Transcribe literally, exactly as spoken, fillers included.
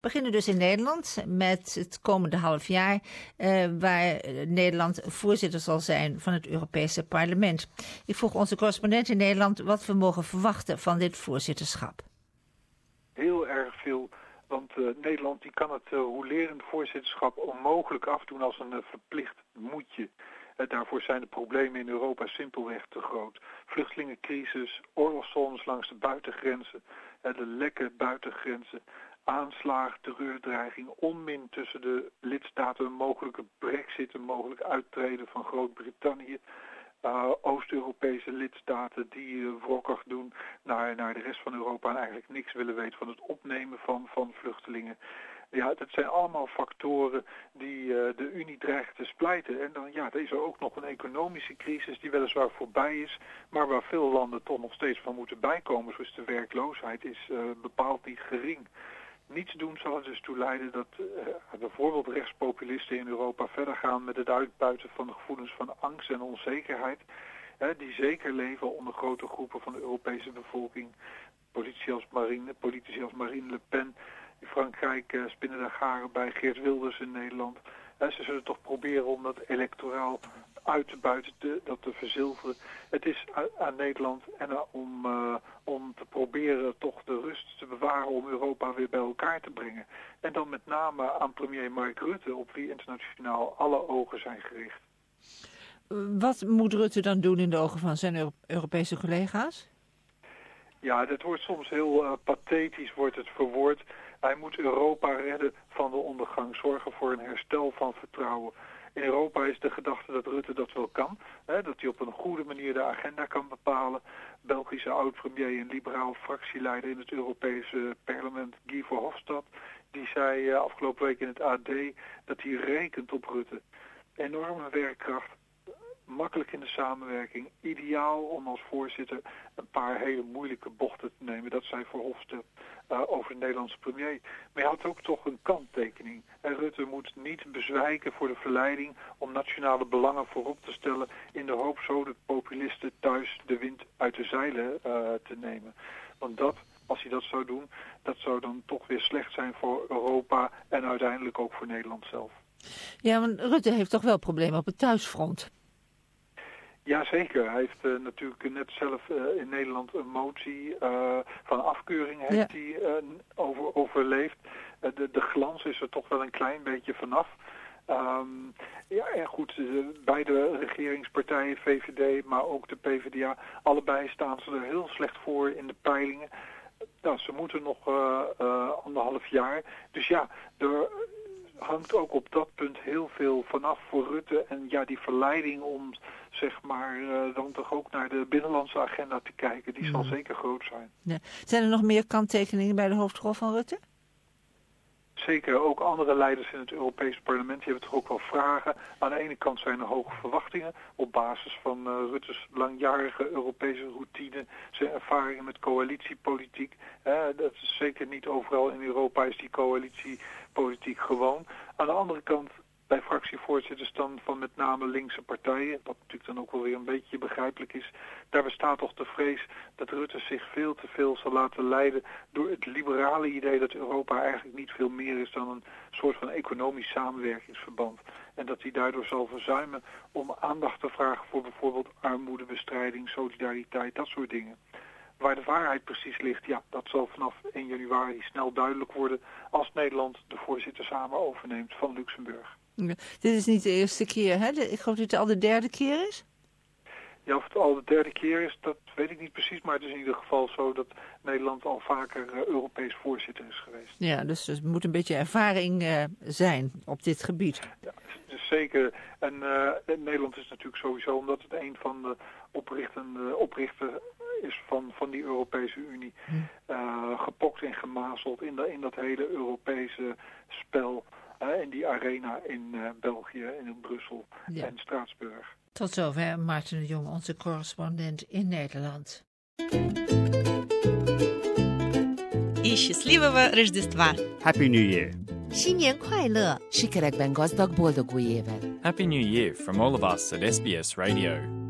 We beginnen dus in Nederland met het komende half jaar, uh, waar Nederland voorzitter zal zijn van het Europese parlement. Ik vroeg onze correspondent in Nederland wat we mogen verwachten van dit voorzitterschap. Heel erg veel, want uh, Nederland die kan het uh, rolerend voorzitterschap onmogelijk afdoen als een uh, verplicht moetje. Uh, daarvoor zijn de problemen in Europa simpelweg te groot. Vluchtelingencrisis, oorlogszones langs de buitengrenzen, uh, de lekke buitengrenzen, aanslagen, terreurdreiging, onmin tussen de lidstaten, een mogelijke brexit, een mogelijk uittreden van Groot-Brittannië. Uh, Oost-Europese lidstaten die uh, wrokkig doen naar, naar de rest van Europa en eigenlijk niks willen weten van het opnemen van, van vluchtelingen. Ja, dat zijn allemaal factoren die uh, de Unie dreigen te splijten. En dan ja, er is er ook nog een economische crisis die weliswaar voorbij is, maar waar veel landen toch nog steeds van moeten bijkomen. Zoals de werkloosheid is uh, bepaald niet gering. Niets doen zal er dus toe leiden dat uh, bijvoorbeeld rechtspopulisten in Europa verder gaan met het uitbuiten van de gevoelens van angst en onzekerheid. Hè, die zeker leven onder grote groepen van de Europese bevolking. Politici als Marine, politici als Marine Le Pen in Frankrijk uh, spinnen daar garen bij, Geert Wilders in Nederland. Hè, ze zullen toch proberen om dat electoraal uit te buiten, te, dat te verzilveren. Het is aan Nederland en uh, om, uh, om te proberen toch de rust te bewaren om Europa weer bij elkaar te brengen. En dan met name aan premier Mark Rutte, op wie internationaal alle ogen zijn gericht. Wat moet Rutte dan doen in de ogen van zijn Euro- Europese collega's? Ja, dat wordt soms heel uh, pathetisch, wordt het verwoord. Hij moet Europa redden van de ondergang, zorgen voor een herstel van vertrouwen. In Europa is de gedachte dat Rutte dat wel kan. Hè, dat hij op een goede manier de agenda kan bepalen. Belgische oud-premier en liberaal fractieleider in het Europese parlement, Guy Verhofstadt, die zei uh, afgelopen week in het A D dat hij rekent op Rutte. Enorme werkkracht, makkelijk in de samenwerking, ideaal om als voorzitter een paar hele moeilijke bochten te nemen. Dat zei Verhofstadt uh, over de Nederlandse premier. Maar hij had ook toch een kanttekening. En Rutte moet niet bezwijken voor de verleiding om nationale belangen voorop te stellen in de hoop zo de populisten thuis de wind uit de zeilen uh, te nemen. Want dat, als hij dat zou doen, dat zou dan toch weer slecht zijn voor Europa en uiteindelijk ook voor Nederland zelf. Ja, want Rutte heeft toch wel problemen op het thuisfront. Jazeker, hij heeft uh, natuurlijk net zelf uh, in Nederland een motie uh, van afkeuring heeft ja. hij uh, over, overleefd. Uh, de, de glans is er toch wel een klein beetje vanaf. Um, ja, en goed, uh, beide regeringspartijen, V V D, maar ook de P v d A, allebei staan ze er heel slecht voor in de peilingen. Nou, ze moeten nog uh, uh, anderhalf jaar. Dus ja, er hangt ook op dat punt heel veel vanaf voor Rutte. En ja, die verleiding om, zeg maar, uh, dan toch ook naar de binnenlandse agenda te kijken, die mm. zal zeker groot zijn. Ja. Zijn er nog meer kanttekeningen bij de hoofdrol van Rutte? Zeker, ook andere leiders in het Europese parlement die hebben toch ook wel vragen. Aan de ene kant zijn er hoge verwachtingen op basis van uh, Rutte's langjarige Europese routine, zijn ervaringen met coalitiepolitiek. Uh, dat is zeker niet overal in Europa is die coalitiepolitiek gewoon. Aan de andere kant bij fractievoorzitters dan van met name linkse partijen, wat natuurlijk dan ook wel weer een beetje begrijpelijk is, daar bestaat toch de vrees dat Rutte zich veel te veel zal laten leiden door het liberale idee dat Europa eigenlijk niet veel meer is dan een soort van economisch samenwerkingsverband. En dat hij daardoor zal verzuimen om aandacht te vragen voor bijvoorbeeld armoedebestrijding, solidariteit, dat soort dingen. Waar de waarheid precies ligt, ja, dat zal vanaf één januari snel duidelijk worden als Nederland de voorzittersamen overneemt van Luxemburg. Ja, dit is niet de eerste keer, hè? Ik geloof dat het al de derde keer is? Ja, of het al de derde keer is, dat weet ik niet precies. Maar het is in ieder geval zo dat Nederland al vaker uh, Europees voorzitter is geweest. Ja, dus er moet een beetje ervaring uh, zijn op dit gebied. Ja, dus zeker. En uh, Nederland is natuurlijk sowieso, omdat het een van de oprichtende oprichter is van, van die Europese Unie, uh, gepokt en gemazeld in, de, in dat hele Europese spel. Uh, in die arena in uh, België, in Brussel ja. en Straatsburg. Tot zover Maarten de Jong, onze correspondent in Nederland. И счастливого Рождества! Happy New Year! 新年快乐! Sikerekben gazdag boldog új évet! Happy New Year from all of us at S B S Radio.